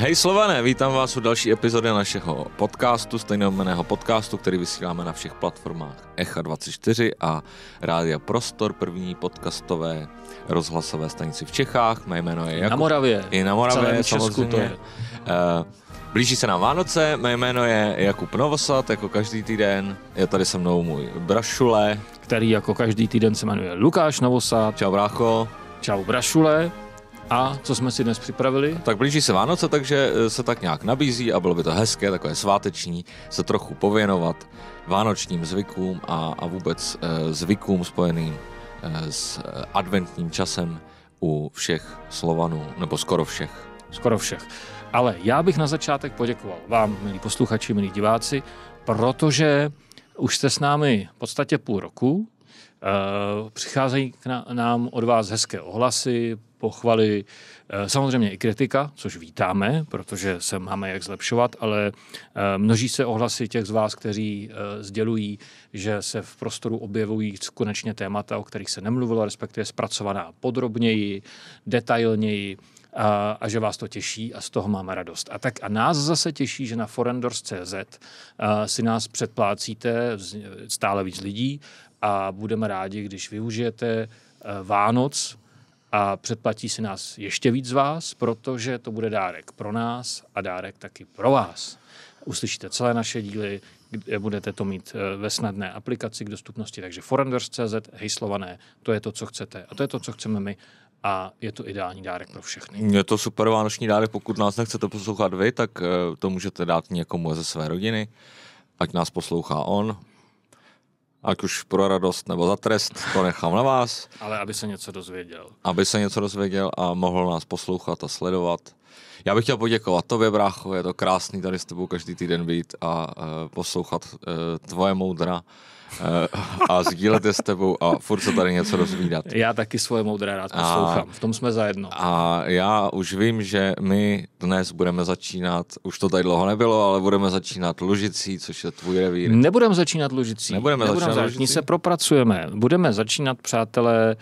Hej Slované, vítám vás u další epizody našeho podcastu, stejnojmenného podcastu, který vysíláme na všech platformách Echa 24 a Rádia Prostor, první podcastové rozhlasové stanici v Čechách. Mé jméno je Jakub. Na Moravě. I na Moravě, samozřejmě. To je. Blíží se nám Vánoce, mé jméno je Jakub Novosad, jako každý týden. Je tady se mnou můj brašule. Který jako každý týden se jmenuje Lukáš Novosad. Čau brácho. Čau brašule. A co jsme si dnes připravili? Tak blíží se Vánoce, takže se tak nějak nabízí a bylo by to hezké, takové sváteční, se trochu pověnovat vánočním zvykům a vůbec zvykům spojeným s adventním časem u všech Slovanů, nebo skoro všech. Skoro všech. Ale já bych na začátek poděkoval vám, milí posluchači, milí diváci, protože už jste s námi v podstatě půl roku. Přicházejí k nám od vás hezké ohlasy, pochvaly, samozřejmě i kritika, což vítáme, protože se máme jak zlepšovat, ale množí se ohlasy těch z vás, kteří sdělují, že se v prostoru objevují konečně témata, o kterých se nemluvilo, respektive zpracovaná podrobněji, detailněji, a že vás to těší a z toho máme radost. A nás zase těší, že na forendors.cz si nás předplácíte stále víc lidí a budeme rádi, když využijete Vánoc a předplatí si nás ještě víc z vás, protože to bude dárek pro nás a dárek taky pro vás. Uslyšíte celé naše díly, budete to mít ve snadné aplikaci k dostupnosti, takže forendors.cz, hej Slované, to je to, co chcete a to je to, co chceme my. A je to ideální dárek pro všechny. Je to super vánoční dárek, pokud nás nechcete poslouchat vy, tak to můžete dát někomu ze své rodiny, ať nás poslouchá on, ať už pro radost nebo za trest, to nechám na vás. Ale aby se něco dozvěděl. Aby se něco dozvěděl a mohl nás poslouchat a sledovat. Já bych chtěl poděkovat tobě, brácho, je to krásný tady s tebou každý týden být a poslouchat tvoje moudra a sdílet je s tebou a furt se tady něco dozvídat. Já taky svoje moudré rád poslouchám, v tom jsme zajedno. A já už vím, že my dnes budeme začínat, už to tady dlouho nebylo, ale budeme začínat Lužicí, což je tvůj revír. Nebudeme začínat Lužicí. Nebudeme začínat Lužicí. Se propracujeme. Budeme začínat, přátelé,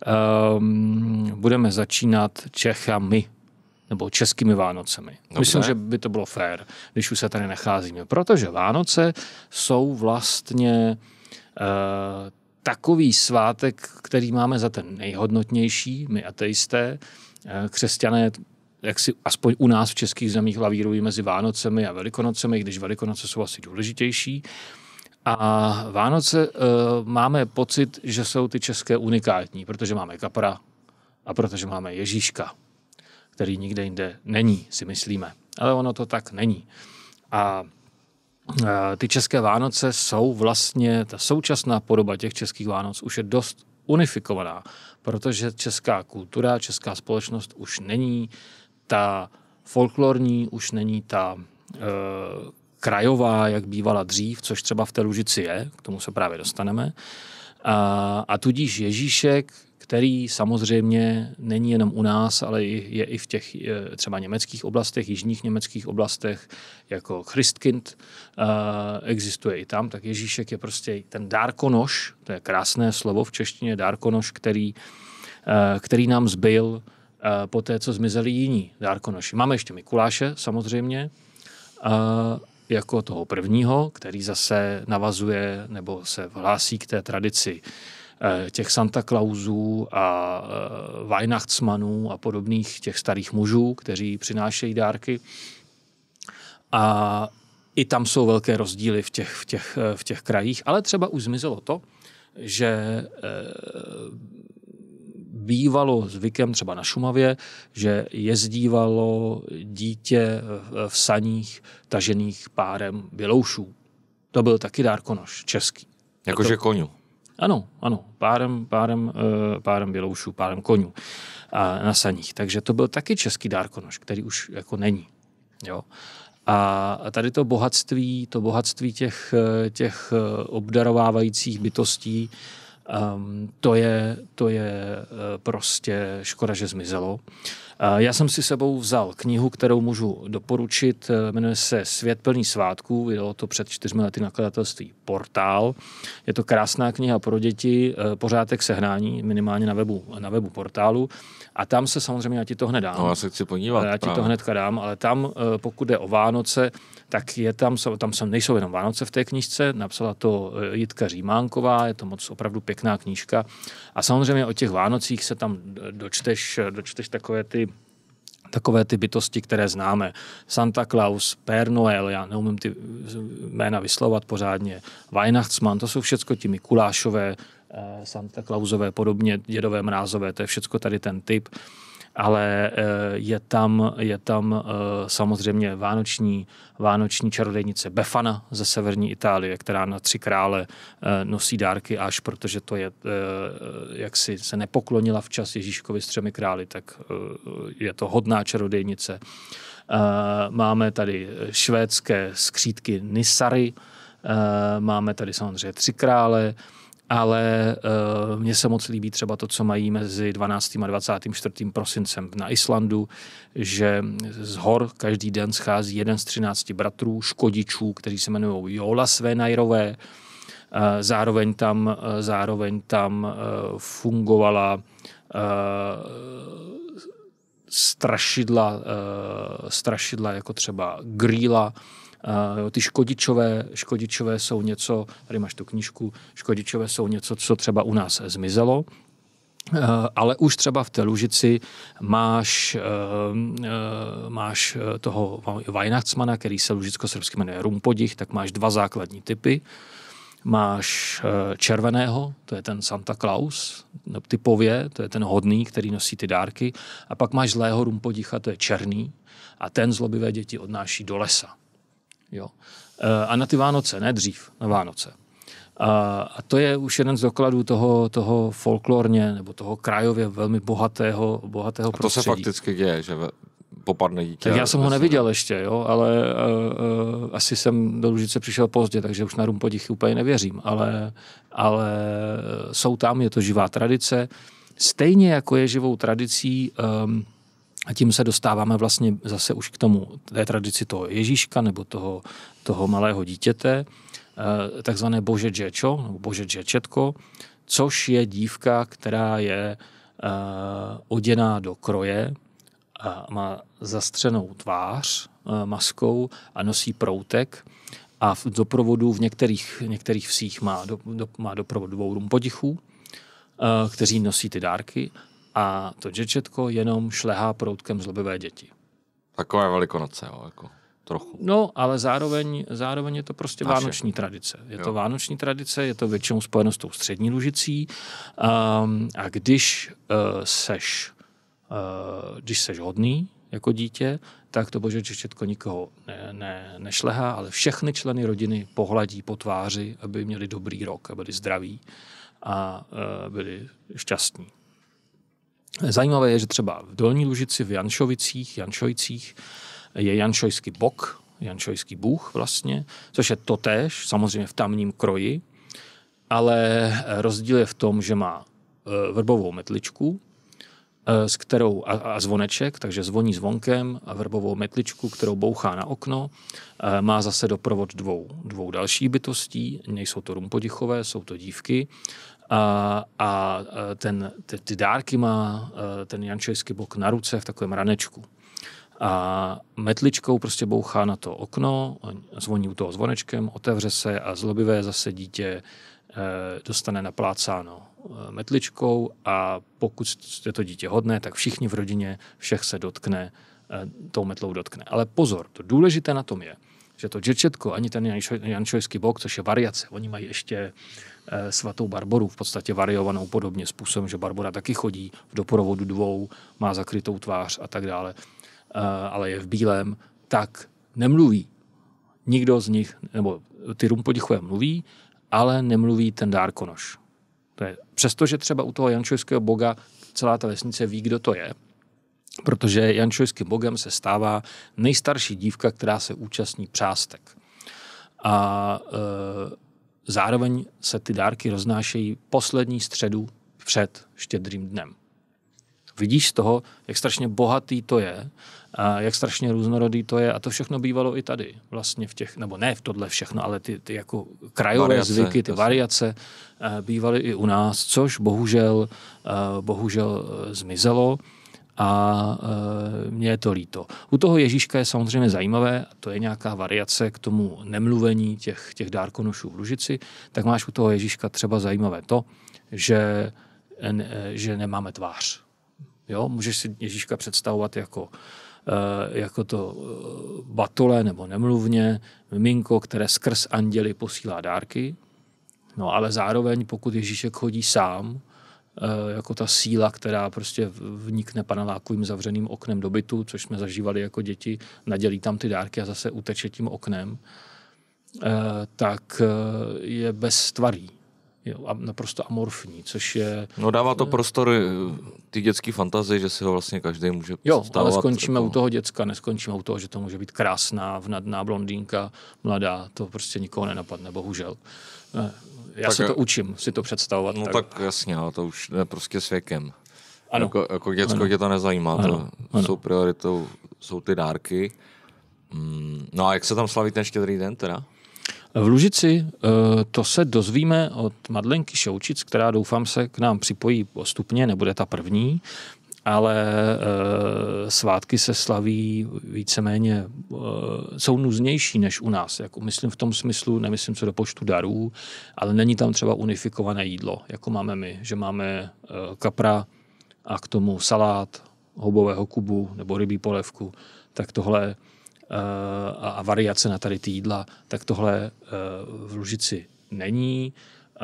budeme začínat Čechami. Nebo českými Vánocemi. Dobře. Myslím, že by to bylo fér, když už se tady nacházíme. Protože Vánoce jsou vlastně takový svátek, který máme za ten nejhodnotnější, my ateisté. Křesťané, jak si aspoň u nás v českých zemích lavírují mezi Vánocemi a Velikonocemi, když Velikonoce jsou asi důležitější. A Vánoce máme pocit, že jsou ty české unikátní, protože máme kapra a protože máme Ježíška, který nikde jinde není, si myslíme. Ale ono to tak není. A ty české Vánoce jsou vlastně, ta současná podoba těch českých Vánoc už je dost unifikovaná, protože česká kultura, česká společnost už není ta folklorní, už není ta krajová, jak bývala dřív, což třeba v té Lužici je, k tomu se právě dostaneme. A tudíž Ježíšek, který samozřejmě není jenom u nás, ale je i v těch třeba německých oblastech, jižních německých oblastech, jako Christkind existuje i tam, tak Ježíšek je prostě ten dárkonoš, to je krásné slovo v češtině, dárkonoš, který nám zbyl po té, co zmizeli jiní dárkonoši. Máme ještě Mikuláše samozřejmě, jako toho prvního, který zase navazuje nebo se hlásí k té tradici těch Santa Clausů a Weihnachtsmannů a podobných těch starých mužů, kteří přinášejí dárky. A i tam jsou velké rozdíly v těch krajích, ale třeba už zmizelo to, že bývalo zvykem třeba na Šumavě, že jezdívalo dítě v saních tažených párem běloušů. To byl taky dárkonoš český. Jakože koňů. Ano, párem běloušů, párem koňů na saních. Takže to byl taky český dárkonoš, který už jako není. Jo. A tady to bohatství těch obdarovávajících bytostí, to je prostě škoda, že zmizelo. Já jsem si sebou vzal knihu, kterou můžu doporučit, jmenuje se Svět plný svátků, vydalo to před 4 lety nakladatelství Portál. Je to krásná kniha pro děti, pořádek sehnání, minimálně na webu Portálu. A tam se samozřejmě, já ti to hned dám. No, já se chci podívat. Já ti to hnedka dám, ale tam, pokud jde o Vánoce, tak je tam nejsou jenom Vánoce v té knížce, napsala to Jitka Římánková, je to moc opravdu pěkná knížka. A samozřejmě o těch Vánocích se tam dočteš takové ty bytosti, které známe. Santa Claus, Père Noël, já neumím ty jména vyslovovat pořádně, Weihnachtsmann, to jsou všecko ti Mikulášové, Santa Clausové, podobně Dědové Mrázové, to je všecko tady ten typ. Ale je tam samozřejmě vánoční čarodějnice Befana ze severní Itálie, která na 3 krále nosí dárky až, protože to je, jak si se nepoklonila včas Ježíškovi s 3 králi, tak je to hodná čarodějnice. Máme tady švédské skřítky Nissary, máme tady samozřejmě 3 krále, ale mně se moc líbí třeba to, co mají mezi 12. a 24. prosincem na Islandu, že z hor každý den schází jeden z 13 bratrů, škodičů, kteří se jmenují Jólasveinajrové. Zároveň tam fungovala strašidla jako třeba Grýla. Ty škodičové jsou něco, tady máš tu knížku, škodičové jsou něco, co třeba u nás zmizelo, ale už třeba v té Lužici máš toho Weihnachtsmana, který se lužicko-srbsky jmenuje Rumpodich, tak máš 2 základní typy. Máš červeného, to je ten Santa Claus, typově, to je ten hodný, který nosí ty dárky, a pak máš zlého Rumpodicha, to je černý, a ten zlobivé děti odnáší do lesa. Jo. A na ty Vánoce, ne dřív, na Vánoce. A to je už jeden z dokladů toho folklorně nebo toho krajově velmi bohatého prostředí. A to se fakticky děje, že popadne dítě. Tak já jsem ho neviděl ještě, jo, ale asi jsem do Lužice přišel pozdě, takže už na Rumpodichy úplně nevěřím, ale jsou tam, je to živá tradice. Stejně jako je živou tradicí, a tím se dostáváme vlastně zase už k tomu, té tradici toho Ježíška nebo toho malého dítěte, takzvané Bože Džečo, nebo Bože Džečetko, což je dívka, která je oděná do kroje, a má zastřenou tvář maskou a nosí proutek a v doprovodu v některých vsích má doprovod 2 Rumpodichů, kteří nosí ty dárky, a to Džečetko jenom šlehá proutkem zlobivé děti. Takové Velikonoce, jo, jako trochu. No, ale zároveň je to prostě vánoční tradice. To vánoční tradice, je to většinou spojeno s tou střední Lužicí. A když seš hodný jako dítě, tak to Bože Džečetko nikoho nešlehá, ale všechny členy rodiny pohladí po tváři, aby měli dobrý rok, aby byli zdraví a byli šťastní. Zajímavé je, že třeba v Dolní Lužici, v Janšojicích je janšojský bok, janšojský bůh vlastně, což je totéž, samozřejmě v tamním kroji, ale rozdíl je v tom, že má vrbovou metličku, s kterou a zvoneček, takže zvoní zvonkem a vrbovou metličku, kterou bouchá na okno. Má zase doprovod dvou dalších bytostí, nejsou to Rumpodichové, jsou to dívky. A ty dárky má ten janšojský bok na ruce v takovém ranečku. A metličkou prostě bouchá na to okno, zvoní u toho zvonečkem, otevře se a zlobivé zase dítě dostane naplácáno metličkou, a pokud je to dítě hodné, tak všichni v rodině všech se tou metlou dotkne. Ale pozor, to důležité na tom je, že to Džečetko, ani ten janšojský bok, což je variace, oni mají ještě svatou Barboru, v podstatě variovanou podobně způsobem, že Barbora taky chodí v doprovodu 2, má zakrytou tvář a tak dále, ale je v bílém, tak nemluví. Nikdo z nich, nebo ty Rumpodichové mluví, ale nemluví ten dárkonoš. Přestože třeba u toho janšojského boga celá ta vesnice ví, kdo to je, protože janšojským bogem se stává nejstarší dívka, která se účastní přástek. A zároveň se ty dárky roznášejí poslední středu před Štědrým dnem. Vidíš z toho, jak strašně bohatý to je, a jak strašně různorodý to je a to všechno bývalo i tady vlastně v těch, nebo ne v tohle všechno, ale ty jako krajové variace, zvyky, ty variace bývaly i u nás, což bohužel zmizelo a mně je to líto. U toho Ježíška je samozřejmě zajímavé, to je nějaká variace k tomu nemluvení těch dárkonošů v Lužici, tak máš u toho Ježíška třeba zajímavé to, že nemáme tvář. Jo? Můžeš si Ježíška představovat jako to batole nebo nemluvně, miminko, které skrz anděly posílá dárky, no ale zároveň pokud Ježíšek chodí sám, jako ta síla, která prostě vnikne panelákovým zavřeným oknem do bytu, což jsme zažívali jako děti, nadělí tam ty dárky a zase uteče tím oknem, tak je beztvarý. Jo, a naprosto amorfní, což je... No dává to prostor ty dětský fantazii, že si ho vlastně každý může představovat. Jo, ale skončíme u toho děcka, neskončíme u toho, že to může být krásná, vnadná blondýnka, mladá, to prostě nikoho nenapadne, bohužel. Já tak se to učím, si to představovat. No tak jasně, ale to už je prostě s věkem. Ano. Jako děcko tě to nezajímá, ano. Jsou prioritou, jsou ty dárky. No a jak se tam slaví ten Štědrý den teda? V Lužici to se dozvíme od Madlenky Šoučic, která doufám se k nám připojí postupně, nebude ta první, ale svátky se slaví víceméně, jsou nuznější než u nás. Jako myslím v tom smyslu, nemyslím co do počtu darů, ale není tam třeba unifikované jídlo, jako máme my, že máme kapra a k tomu salát, houbového kubu nebo rybí polévku, tak tohle a variace na tady ty jídla, tak tohle v Lužici není.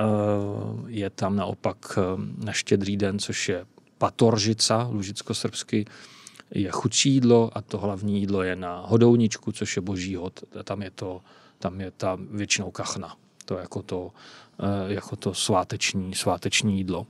Je tam naopak na Štědrý den, což je patoržica, lužicko-srbsky, je chudší jídlo a to hlavní jídlo je na hodouničku, což je boží hod. Tam je ta většinou kachna. To jako to sváteční jídlo.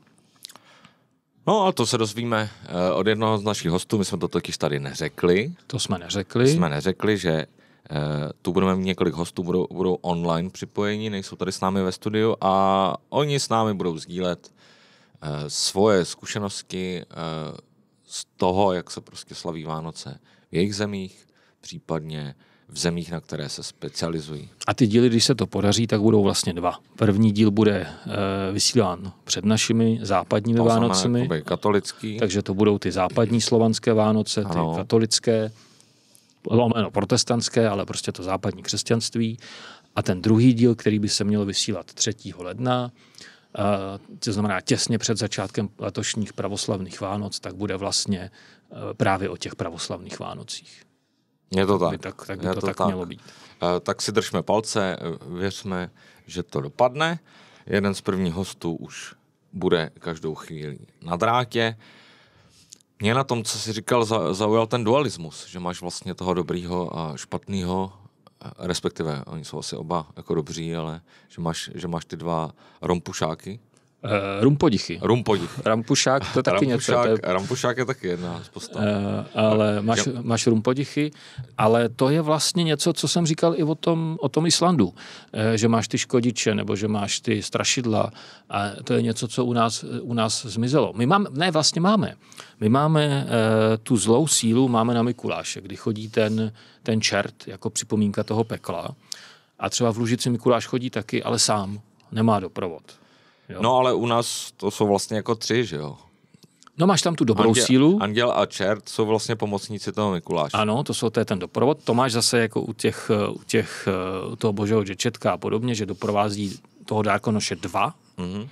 No a to se dozvíme od jednoho z našich hostů, my jsme to totiž tady neřekli. To jsme neřekli. Jsme neřekli, že tu budeme mít několik hostů, budou online připojení, nejsou tady s námi ve studiu a oni s námi budou sdílet svoje zkušenosti z toho, jak se prostě slaví Vánoce v jejich zemích, případně v zemích, na které se specializují. A ty díly, když se to podaří, tak budou vlastně dva. První díl bude vysílán před našimi západními Vánocemi. Katolický. Takže to budou ty západní slovanské Vánoce, ty katolické, protestantské, ale prostě to západní křesťanství. A ten druhý díl, který by se měl vysílat 3. ledna, to znamená těsně před začátkem letošních pravoslavných Vánoc, tak bude vlastně právě o těch pravoslavných Vánocích. Je to tak. Tak by to tak mělo být. Tak si držme palce, věřme, že to dopadne. Jeden z prvních hostů už bude každou chvíli na drátě. Mě na tom, co jsi říkal, zaujal ten dualismus, že máš vlastně toho dobrýho a špatného, respektive oni jsou asi oba jako dobří, ale že máš ty dva rompušáky. Rumpodichy. Rampušák, to je taky něco. Rampušák je taky jedna z postav. Ale máš rumpodichy, ale to je vlastně něco, co jsem říkal i o tom Islandu. Že máš ty škodiče, nebo že máš ty strašidla. A to je něco, co u nás zmizelo. Vlastně máme. My máme tu zlou sílu, máme na Mikuláše, kdy chodí ten čert jako připomínka toho pekla. A třeba v Lužici Mikuláš chodí taky, ale sám. Nemá doprovod. Jo. No ale u nás to jsou vlastně jako 3, že jo? No máš tam tu dobrou sílu. Anděl a čert jsou vlastně pomocníci toho Mikuláše. Ano, to je ten doprovod. To máš zase jako u toho božího děčetka a podobně, že doprovází toho dárkonoše 2. Mm-hmm.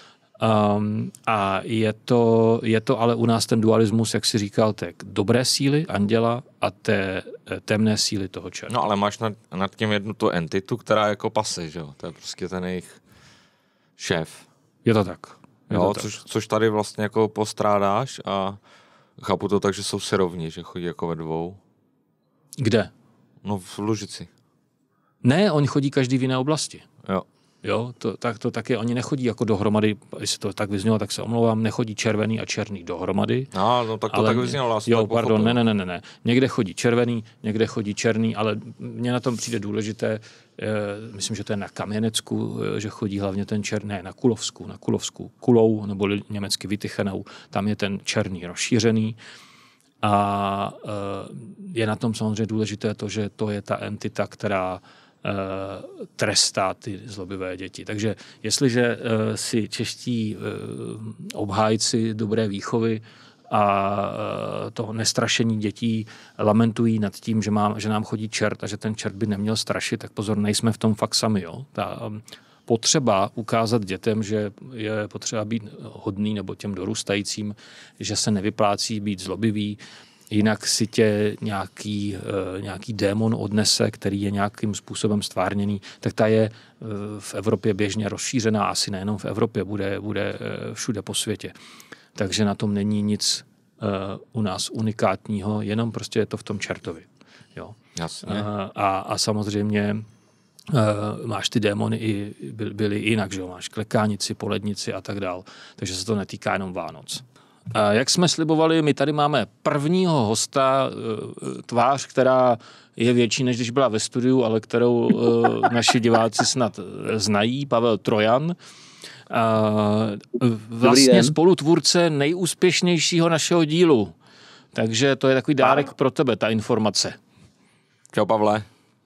A je to ale u nás ten dualismus, jak jsi říkal, té dobré síly anděla a té temné síly toho čerta. No ale máš nad tím jednu tu entitu, která jako pase, že jo? To je prostě ten jejich šéf. Je to tak. Což tady vlastně jako postrádáš a chápu to tak, že jsou si rovni, že chodí jako ve dvou. Kde? No v Lužici. Ne, oni chodí každý v jiné oblasti. Jo. Jo, to taky, oni nechodí jako dohromady, jestli to tak vyznělo, tak se omlouvám, nechodí červený a černý dohromady. No tak to tak vyznělo. Jo, pardon, ne. Někde chodí červený, někde chodí černý, ale mně na tom přijde důležité, myslím, že to je na Kaměnecku, že chodí hlavně ten černý, ne, na Kulovsku, Kulou, nebo německy Vytychenou, tam je ten černý rozšířený. A je na tom samozřejmě důležité to, že to je ta entita, která trestá ty zlobivé děti. Takže jestliže si čeští obhájci dobré výchovy a toho nestrašení dětí lamentují nad tím, že nám chodí čert a že ten čert by neměl strašit, tak pozor, nejsme v tom fakt sami. Jo? Ta potřeba ukázat dětem, že je potřeba být hodný, nebo těm dorůstajícím, že se nevyplácí být zlobivý, jinak si tě nějaký démon odnese, který je nějakým způsobem stvárněný, tak ta je v Evropě běžně rozšířená, asi nejenom v Evropě, bude všude po světě. Takže na tom není nic u nás unikátního, jenom prostě je to v tom čertovi. Jo. Jasně. A samozřejmě máš ty démony byly jinak, že jo? Máš klekánici, polednici a tak dál. Takže se to netýká jenom Vánoc. A jak jsme slibovali, my tady máme prvního hosta, tvář, která je větší, než když byla ve studiu, ale kterou naši diváci snad znají, Pavel Trojan. Vlastně spolutvůrce nejúspěšnějšího našeho dílu. Takže to je takový dárek pro tebe, ta informace. Čau, Pavle.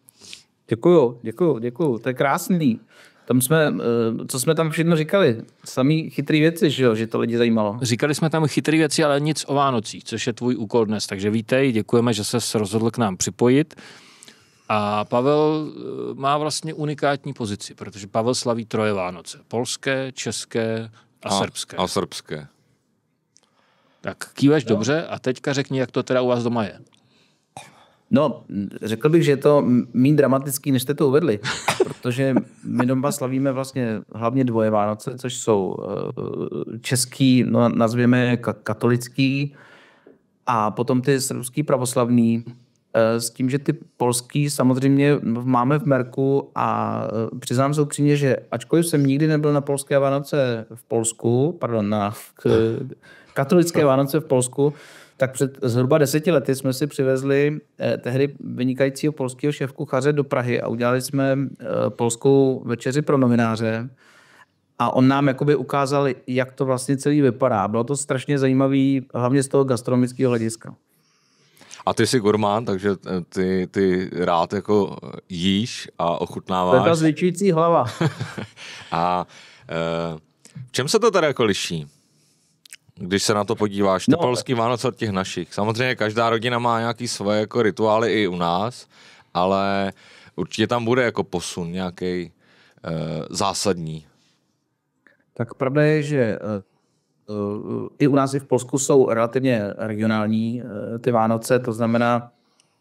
Děkuju, to je krásný. Co jsme tam všechno říkali? Samý chytrý věci, že to lidi zajímalo. Říkali jsme tam chytrý věci, ale nic o Vánocích, což je tvůj úkol dnes. Takže vítej, děkujeme, že ses rozhodl k nám připojit. A Pavel má vlastně unikátní pozici, protože Pavel slaví 3 Vánoce. Polské, české a srbské. A srbské. Tak kýveš dobře a teďka řekni, jak to teda u vás doma je. No, řekl bych, že je to méně dramatický, než jste to uvedli, protože my doma slavíme vlastně hlavně 2 Vánoce, což jsou český, no nazvěme katolický, a potom ty srbský pravoslavný, s tím, že ty polský samozřejmě máme v merku a přiznám se upřímně, že ačkoliv jsem nikdy nebyl na polské Vánoce v Polsku, na katolické Vánoce v Polsku, tak před zhruba 10 lety jsme si přivezli tehdy vynikajícího polského šéfkuchaře do Prahy a udělali jsme polskou večeři pro novináře. A on nám jakoby ukázal, jak to vlastně celý vypadá. Bylo to strašně zajímavý, hlavně z toho gastronomického hlediska. A ty jsi gurmán, takže ty rád jako jíš a ochutnáváš. To je ta zvětšující hlava. A v čem se to teda jako liší? Když se na to podíváš, ty polský Vánoce od těch našich. Samozřejmě každá rodina má nějaký svoje jako rituály i u nás, ale určitě tam bude jako posun nějaký zásadní. Tak pravda je, že i u nás i v Polsku jsou relativně regionální ty Vánoce, to znamená,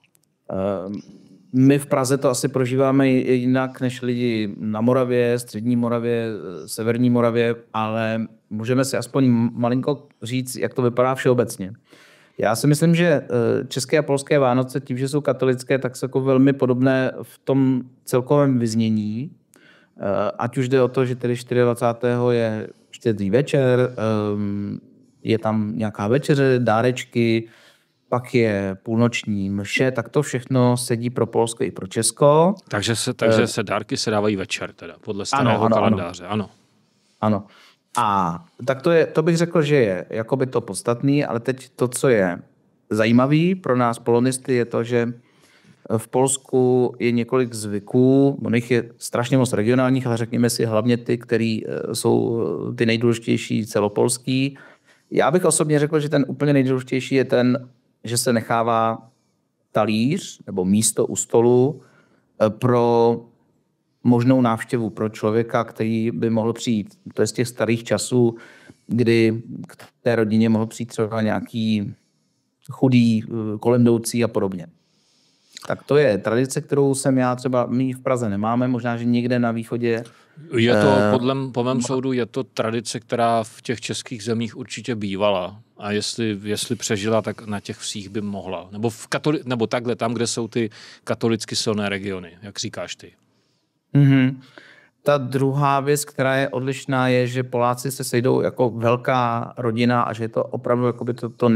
my v Praze to asi prožíváme jinak než lidi na Moravě, střední Moravě, severní Moravě, ale můžeme si aspoň malinko říct, jak to vypadá všeobecně. Já si myslím, že české a polské Vánoce, tím, že jsou katolické, tak jsou jako velmi podobné v tom celkovém vyznění. Ať už jde o to, že tedy 24. je štědrý večer, je tam nějaká večeře, dárečky, pak je půlnoční mše, tak to všechno sedí pro Polsko i pro Česko. Takže se dárky se dávají večer, teda, podle starého kalendáře, Ano. A tak to bych řekl, že je jakoby to podstatný, ale teď to, co je zajímavý pro nás polonisty, je to, že v Polsku je několik zvyků, oných je strašně moc regionálních, ale řekněme si hlavně ty, které jsou ty nejdůležitější celopolský. Já bych osobně řekl, že ten úplně nejdůležitější je ten, že se nechává talíř nebo místo u stolu pro možnou návštěvu pro člověka, který by mohl přijít. To je z těch starých časů, kdy k té rodině mohl přijít třeba nějaký chudý, kolem jdoucí a podobně. Tak to je tradice, kterou my v Praze nemáme, možná, že někde na východě. Je to, po mém soudu, je to tradice, která v těch českých zemích určitě bývala. A jestli přežila, tak na těch vsích by mohla. Nebo takhle, tam, kde jsou ty katolicky silné regiony, jak říkáš ty. Mm-hmm. Ta druhá věc, která je odlišná, je, že Poláci se sejdou jako velká rodina a že je to opravdu jakoby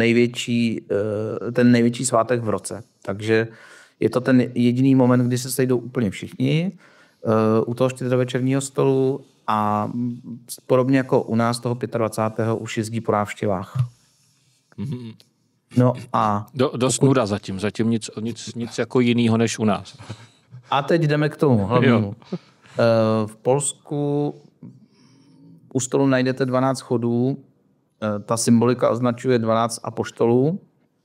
ten největší svátek v roce. Takže je to ten jediný moment, kdy se sejdou úplně všichni u toho štědrovečerního stolu a podobně jako u nás toho 25. už jezdí po návštěvách. No a... Dost nuda zatím nic jako jinýho než u nás. A teď jdeme k tomu hlavnímu. V Polsku u stolu najdete 12 chodů, ta symbolika označuje 12 apoštolů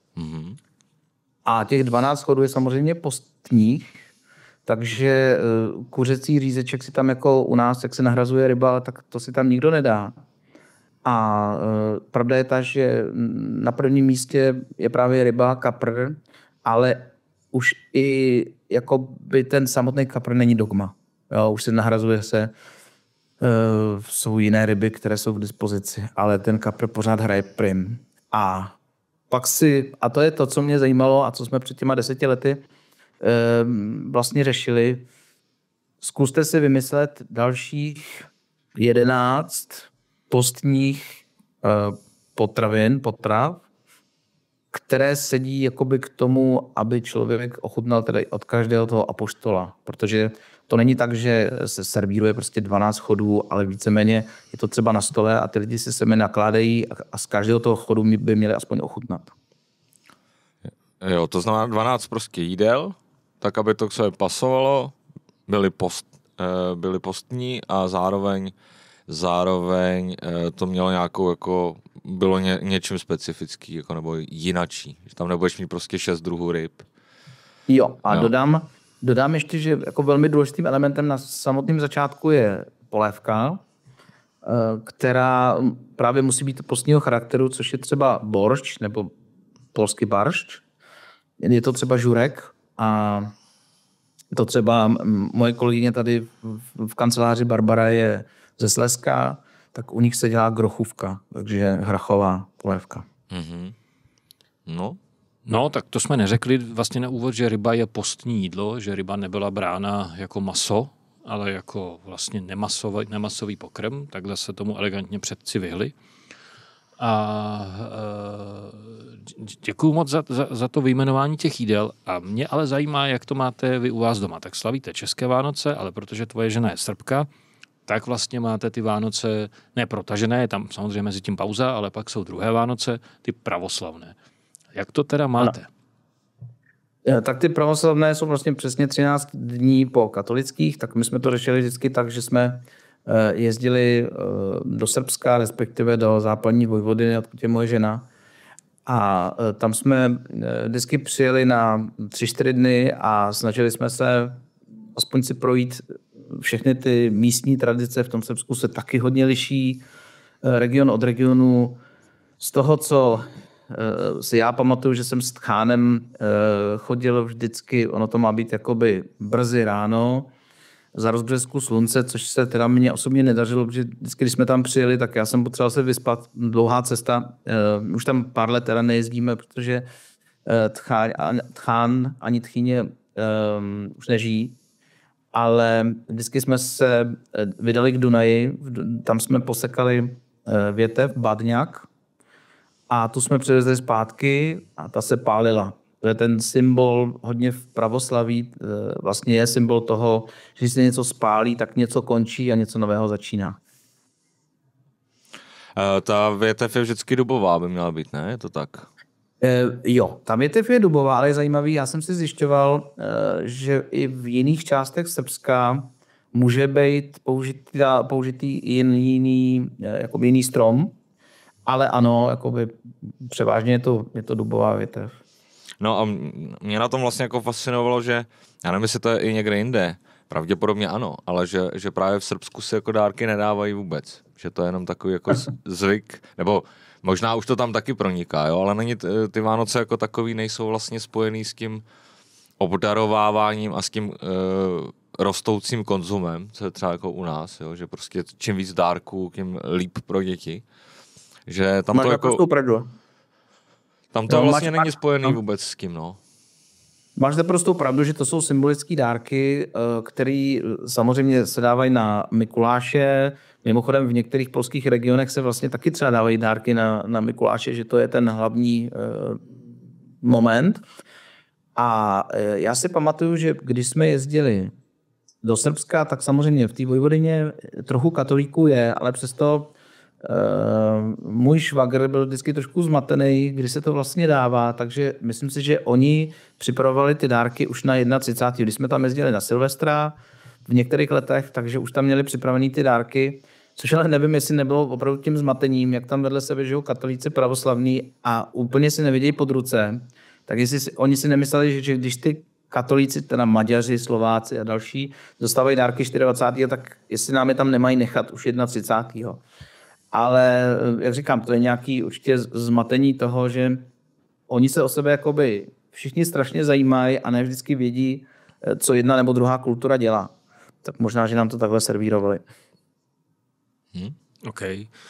a těch 12 chodů je samozřejmě postních, takže kuřecí řízeček si tam jako u nás, jak se nahrazuje ryba, tak to si tam nikdo nedá. A pravda je ta, že na prvním místě je právě ryba, kapr, ale už i jako by ten samotný kapr není dogma. Jo, už se nahrazuje se, jsou jiné ryby, které jsou k dispozici, ale ten kapr pořád hraje prim. A pak a to je to, co mě zajímalo a co jsme před těma 10 lety vlastně řešili. Zkuste si vymyslet dalších 11 postních potrav, které sedí jakoby k tomu, aby člověk ochutnal tedy od každého toho apoštola. Protože to není tak, že se servíruje prostě 12 chodů, ale víceméně je to třeba na stole a ty lidi si semi nakládají a z každého toho chodu by měli aspoň ochutnat. Jo, to znamená 12 prostě jídel, tak aby to k sobě pasovalo, byly postní a zároveň to mělo nějakou jako bylo něčím specifický, jako nebo jinačí. Že tam nebudeš mít prostě 6 druhů ryb. Jo, a jo. Dodám ještě, že jako velmi důležitým elementem na samotném začátku je polévka, která právě musí být postního charakteru, což je třeba boršč nebo polský baršč. Je to třeba žurek a to třeba moje kolegyně tady v kanceláři Barbara je ze Slezska, tak u nich se dělá grochůvka, takže hrachová polévka. Mm-hmm. No, tak to jsme neřekli vlastně na úvod, že ryba je postní jídlo, že ryba nebyla brána jako maso, ale jako vlastně nemasový pokrm, takhle se tomu elegantně předci vyhli. A děkuju moc za to vyjmenování těch jídel a mě ale zajímá, jak to máte vy u vás doma. Tak slavíte české Vánoce, ale protože tvoje žena je Srbka, tak vlastně máte ty Vánoce, ne protažené, je tam samozřejmě mezi tím pauza, ale pak jsou druhé Vánoce, ty pravoslavné. Jak to teda máte? No. Tak ty pravoslavné jsou vlastně přesně 13 dní po katolických, tak my jsme to řešili vždycky tak, že jsme jezdili do Srbska, respektive do západní Vojvodiny, odkud je moje žena. A tam jsme vždycky přijeli na 3-4 dny a snažili jsme se aspoň si projít všechny ty místní tradice. V tom Srbsku se taky hodně liší region od regionu. Z toho, co si já pamatuju, že jsem s tchánem chodil vždycky, ono to má být jakoby brzy ráno, za rozbřesku slunce, což se teda mně osobně nedařilo, protože vždycky, když jsme tam přijeli, tak já jsem potřeboval se vyspat, dlouhá cesta. Už tam pár let teda nejezdíme, protože tchán ani tchýně už nežijí, ale vždycky jsme se vydali k Dunaji, tam jsme posekali větev, badňák, a tu jsme přivezli zpátky a ta se pálila. To je ten symbol hodně v pravoslaví, vlastně je symbol toho, že když se něco spálí, tak něco končí a něco nového začíná. Ta větev je vždycky dubová, by měla být, ne? Je to tak? Jo, ta větev je dubová, ale je zajímavý. Já jsem si zjišťoval, že i v jiných částech Srbska může být použitý jiný strom, ale ano, jakoby převážně je to dubová větev. No a mě na tom vlastně jako fascinovalo, že já nevím, jestli to je i někde jinde, pravděpodobně ano, ale že právě v Srbsku se jako dárky nedávají vůbec. Že to je jenom takový jako zvyk, nebo možná už to tam taky proniká, jo, ale není ty Vánoce jako takový nejsou vlastně spojený s tím obdarováváním a s tím rostoucím konzumem, co je třeba jako u nás, jo, že prostě čím víc dárků, tím líp pro děti. Že tam máš to jako... Tam to vlastně není spojený vůbec s tím, no. Máš naprostou pravdu, že to jsou symbolické dárky, které samozřejmě se dávají na Mikuláše. Mimochodem v některých polských regionech se vlastně taky třeba dávají dárky na Mikuláše, že to je ten hlavní moment. A já si pamatuju, že když jsme jezdili do Srbska, tak samozřejmě v té Vojvodině trochu katolíků je, ale přesto můj švagr byl vždycky trošku zmatený, kdy se to vlastně dává, takže myslím si, že oni připravovali ty dárky už na 31. Když jsme tam jezdili na Silvestra v některých letech, takže už tam měli připravený ty dárky, což ale nevím, jestli nebylo opravdu tím zmatením, jak tam vedle sebe žijou katolíci pravoslavní a úplně si nevidějí pod ruce, tak jestli oni si nemysleli, že když ty katolíci, teda Maďaři, Slováci a další, dostávají dárky 24. tak jestli nám je tam nemají nechat už 31. Ale, jak říkám, to je nějaký určitě zmatení toho, že oni se o sebe jakoby všichni strašně zajímají a ne vždycky vědí, co jedna nebo druhá kultura dělá. Tak možná, že nám to takhle servírovali. OK.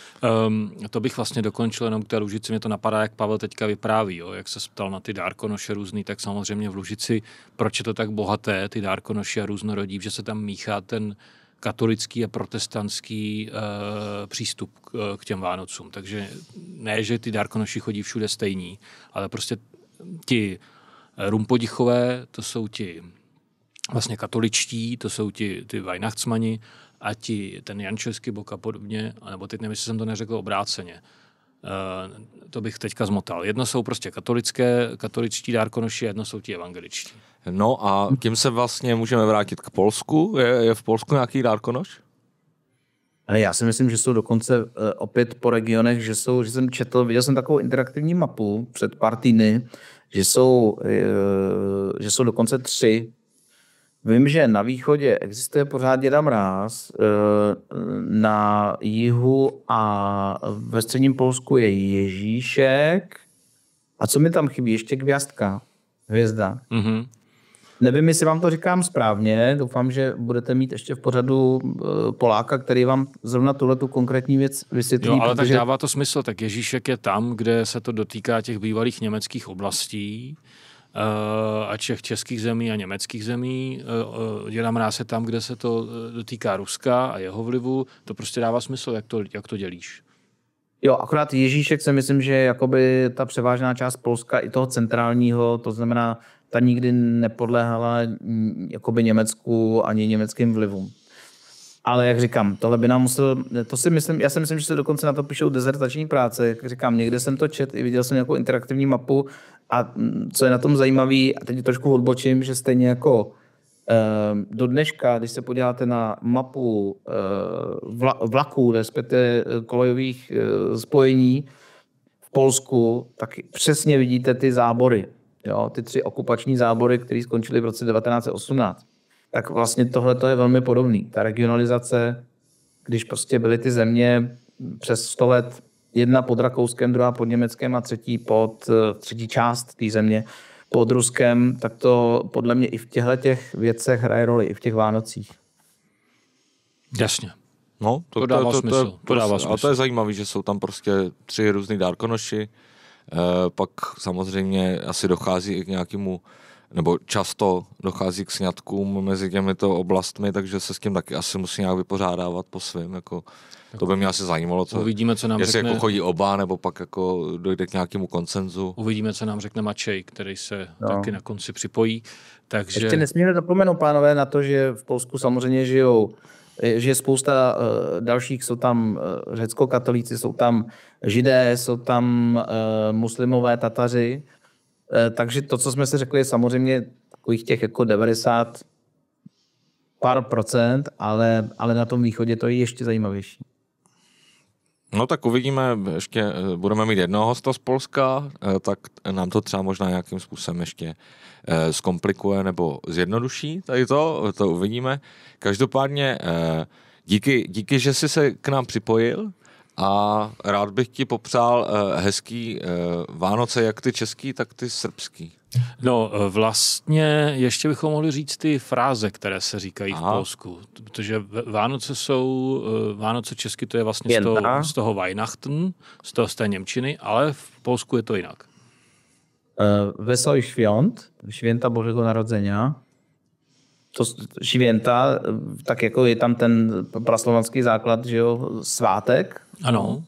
To bych vlastně dokončil jenom k té Lužici. Mě to napadá, jak Pavel teďka vypráví. Jo? Jak se ptal na ty dárkonoše různý, tak samozřejmě v Lužici, proč je to tak bohaté, ty dárkonoše a různorodí, že se tam míchá ten katolický a protestantský přístup k těm Vánocům. Takže ne, že ty dárkonoši chodí všude stejní, ale prostě ti Rumpodichové, to jsou ti vlastně katoličtí, to jsou ty Weihnachtsmani a ten Jančevský bok a podobně, nebo teď nevím, jestli jsem to neřekl obráceně. To bych teďka zmotal. Jedno jsou prostě katoličtí dárkonoši, jedno jsou ti evangeličtí. No a tím se vlastně můžeme vrátit k Polsku. Je v Polsku nějaký dárkonoš? Já si myslím, že jsou dokonce opět po regionech, že jsem četl, viděl jsem takovou interaktivní mapu před pár týdny, že jsou dokonce 3. Vím, že na východě existuje pořád Děda Mráz, na jihu a ve středním Polsku je Ježíšek. A co mi tam chybí? Ještě hvězda. Mm-hmm. Nevím, jestli vám to říkám správně, doufám, že budete mít ještě v pořadu Poláka, který vám zrovna tuhletu konkrétní věc vysvětlí. Jo, ale tak dává to smysl, tak Ježíšek je tam, kde se to dotýká těch bývalých německých oblastí, a českých zemí a německých zemí. Děda Mráz je tam, kde se to dotýká Ruska a jeho vlivu. To prostě dává smysl, jak to dělíš. Jo, akorát Ježíšek si myslím, že jakoby ta převážná část Polska i toho centrálního, to znamená, ta nikdy nepodléhala jakoby Německu ani německým vlivům. Ale jak říkám, tohle by nám musel, já si myslím, že se dokonce na to píšou dezertační práce. Jak říkám, někde jsem to čet, i viděl jsem nějakou interaktivní mapu a co je na tom zajímavé, a teď trošku odbočím, že stejně jako do dneška, když se podíváte na mapu vlaků, respektive kolejových spojení v Polsku, tak přesně vidíte ty zábory. Jo? Ty 3 okupační zábory, které skončily v roce 1918. Tak vlastně tohle je velmi podobný. Ta regionalizace, když prostě byly ty země přes 100 let, jedna pod Rakouskem, druhá pod Německem a třetí část té země pod Ruskem, tak to podle mě i v těchto věcech hraje roli, i v těch Vánocích. Jasně. No, to dává smysl. A to je zajímavé, že jsou tam prostě 3 různý dárkonoši, pak samozřejmě asi dochází i k nějakému, nebo často dochází k sňatkům mezi těmito oblastmi, takže se s tím taky asi musí nějak vypořádávat po svým. Jako, to by mě asi zajímalo, uvidíme, co nám jestli řekne, jako chodí oba, nebo pak jako dojde k nějakému konsenzu. Uvidíme, co nám řekne Mačej, který se taky na konci připojí. Takže... Ještě nesmíme zapomenout, pánové, na to, že v Polsku samozřejmě žije spousta dalších, jsou tam řeckokatolíci, jsou tam židé, jsou tam muslimové, Tataři. Takže to, co jsme si řekli, je samozřejmě takových těch jako 90 pár procent, ale na tom východě to je ještě zajímavější. No tak uvidíme, ještě budeme mít jednoho hosta z Polska, tak nám to třeba možná nějakým způsobem ještě zkomplikuje nebo zjednoduší, tady to uvidíme. Každopádně díky, že jsi se k nám připojil a rád bych ti popřál hezký Vánoce, jak ty český, tak ty srbský. No vlastně ještě bychom mohli říct ty fráze, které se říkají v Polsku, protože Vánoce česky to je vlastně z toho Weihnachten, z té němčiny, ale v Polsku je to jinak. Wesołych Świąt, Święta Bożego Narodzenia. To święta, tak jako je tam ten praslovanský základ, že jo, svátek. Ano.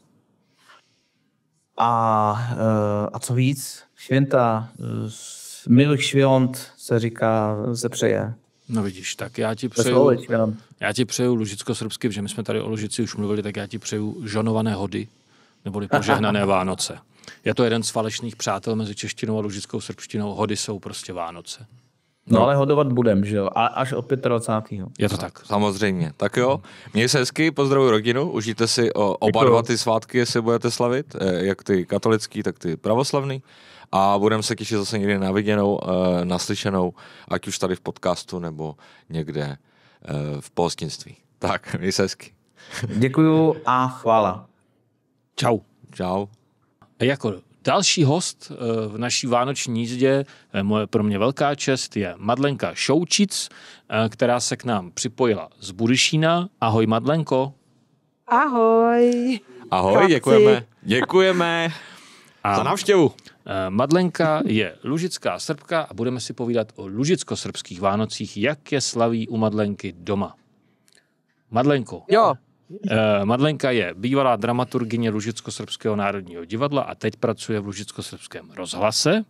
A co víc? Święta, milých świąt se říká, se přeje. No vidíš, tak já ti přeju lužicko-srbsky, protože my jsme tady o Lužici už mluvili, tak já ti přeju žonované hody, neboli požehnané Vánoce. Je to jeden z falešných přátel mezi češtinou a lužickou srbštinou. Hody jsou prostě Vánoce. No ale hodovat budem, že jo? Až od 25. Je to tak. Samozřejmě. Tak jo, měj se hezky, pozdravuj rodinu, užijte si oba dva ty svátky, jestli budete slavit, jak ty katolický, tak ty pravoslavný. A budeme se těšit zase někdy na viděnou, naslyšenou, ať už tady v podcastu, nebo někde v pohostinství. Tak, měj se hezky. Děkuju a chvála. Čau. Čau. Jako další host v naší vánoční jízdě, pro mě velká čest, je Madlenka Šoučic, která se k nám připojila z Budyšína. Ahoj, Madlenko. Ahoj. Ahoj, děkujeme za návštěvu. Madlenka je lužická Srbka a budeme si povídat o lužicko-srbských Vánocích, jak je slaví u Madlenky doma. Madlenko. Jo. Madlenka je bývalá dramaturgyně Lužicko-srbského národního divadla a teď pracuje v Lužicko-srbském rozhlase,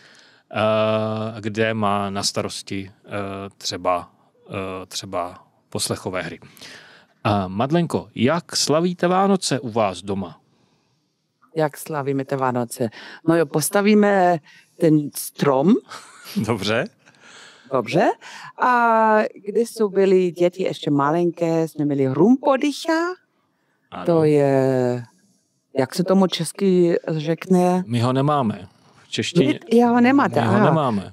kde má na starosti třeba poslechové hry. Madlenko, jak slavíte Vánoce u vás doma? Jak slavíme ty Vánoce? No jo, postavíme ten strom. Dobře. Dobře. A když jsou byli děti ještě malinké, jsme měli rumpodycha. Ano. To je, jak se tomu česky řekne? My ho nemáme. V češtině. Já ho nemáte. My ho nemáme.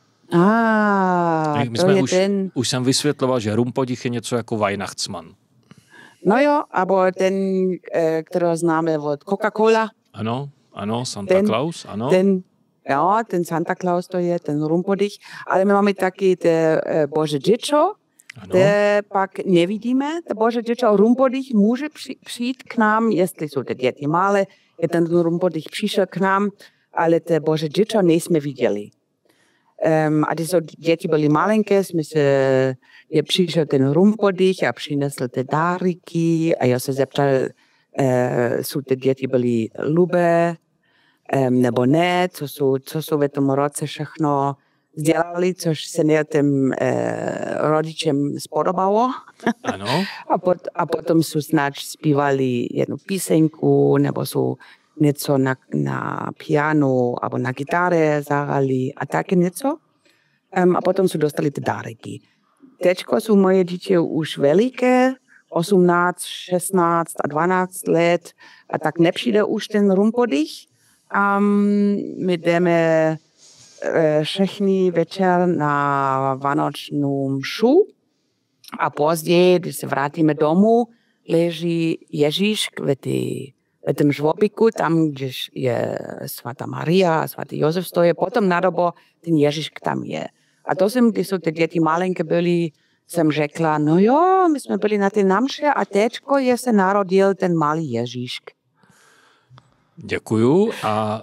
My to jsme je už jsem vysvětloval, že rumpodich je něco jako Weihnachtsmann. No jo, abo ten, kterého známe od Coca-Cola. Ano, Santa Claus, ano. Ten Santa Claus to je, ten rumpodich. Ale my máme taky Bože děčo, kde pak nevidíme. To Bože děčo, rumpodich může přijít k nám, jestli jsou ty děti malé, je ten rumpodich přišel k nám, ale to Bože děčo nejsme viděli. A když děti byly malinké, je přišel ten rumpodich a přinesl ty dárky a já se zeptal, jsou ty děti byly lubé, nebo ne, co jsou v tom roce všechno dělali, což se těm rodičem spodobalo. Ano. A potom jsou snad zpívali jednu písenku, nebo jsou něco na pianu, nebo na gitare zahrali a taky něco. A potom jsou dostali ty dárky. Teďko jsou moje děti už veliké, 18, 16 a 12 let, a tak nepřijde už ten rumpodich. My jdeme všechny večer na vánočnou mšu a později, když se vrátíme domů, leží Ježíšk v tom žvobiku, tam, kde je svatá Maria a svatý Josef stojí, potom na dobu ten Ježíšk tam je. A to jsem, když jsou ty děti malinké byly, jsem řekla, no jo, my jsme byli na té namše a teďko se narodil ten malý Ježíšk. Děkuju. A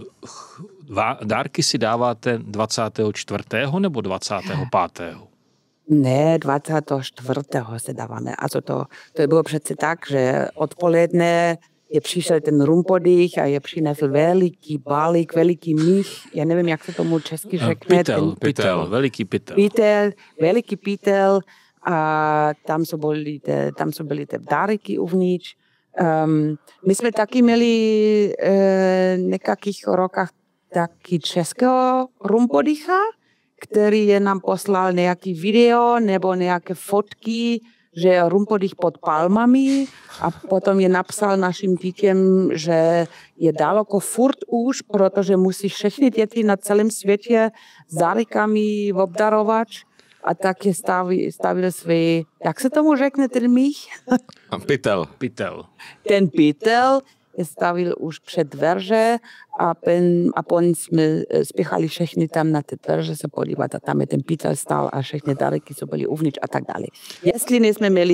dárky si dáváte 24. nebo 25. Ne, 24. se dáváme. Also to bylo přece tak, že odpoledne je přišel ten rumpodich a je přinesl veliký balík, veliký mích. Já nevím, jak se tomu česky řekne. Veliký pytel. Veliký pytel a tam jsou byly ty dárky uvnitř. My jsme taky měli nekakých rokách taky českého rumpodicha, který je nám poslal nějaký video nebo nějaké fotky, že je rumpodich pod palmami a potom je napsal našim dětem, že je daleko furt už, protože musí všechny děti na celém světě s dárkami obdarovat. A tak je stavil svý, jak se tomu řekne ten mých? Pytel. Ten pytel je stavil už před dveře a potom jsme spěchali všechny tam na ty dveře se podívat a tam je ten pytel stál a všechny dárky, co byly uvnitř a tak dále. Jestli nejsme měli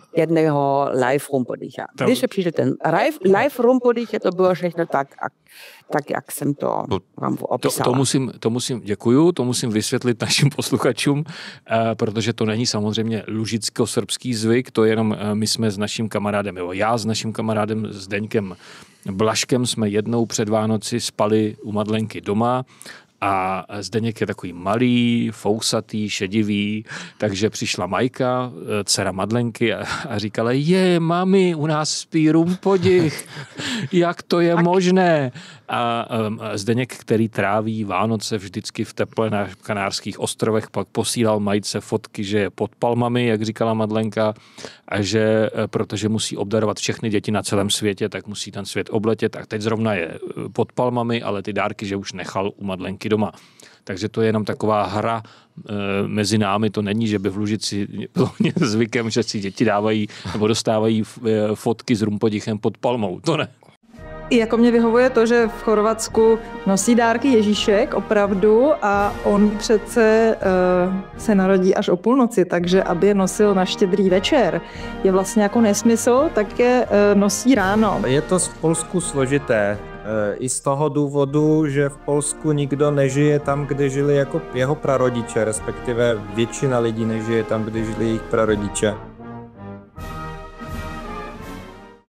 jedného live rumpodicha. Když přišel ten live rumpodich, to bylo všechno tak, jak jsem to vám opisala. To musím vysvětlit našim posluchačům, protože to není samozřejmě lužicko-srbský zvyk, to jenom my jsme s naším kamarádem, já s naším kamarádem Zdeňkem Blažkem jsme jednou před Vánoci spali u Madlenky doma a Zdeněk je takový malý, fousatý, šedivý, takže přišla Majka, dcera Madlenky a říkala, mami, u nás spí rumpodich, jak to je možné? A Zdeněk, který tráví Vánoce vždycky v teple na Kanárských ostrovech, pak posílal Majce fotky, že je pod palmami, jak říkala Madlenka, a že protože musí obdarovat všechny děti na celém světě, tak musí ten svět obletět a teď zrovna je pod palmami, ale ty dárky, že už nechal u Madlenky doma. Takže to je jenom taková hra mezi námi, to není, že by v Lužici bylo zvykem, že si děti dávají nebo dostávají fotky s rumpodichem pod palmou, to ne. Jako mě vyhovuje to, že v Chorvatsku nosí dárky Ježíšek opravdu a on přece se narodí až o půlnoci, takže aby je nosil na Štědrý večer je vlastně jako nesmysl, tak je nosí ráno. Je to v Polsku složité. I z toho důvodu, že v Polsku nikdo nežije tam, kde žili jako jeho prarodiče, respektive většina lidí nežije tam, kde žili jejich prarodiče.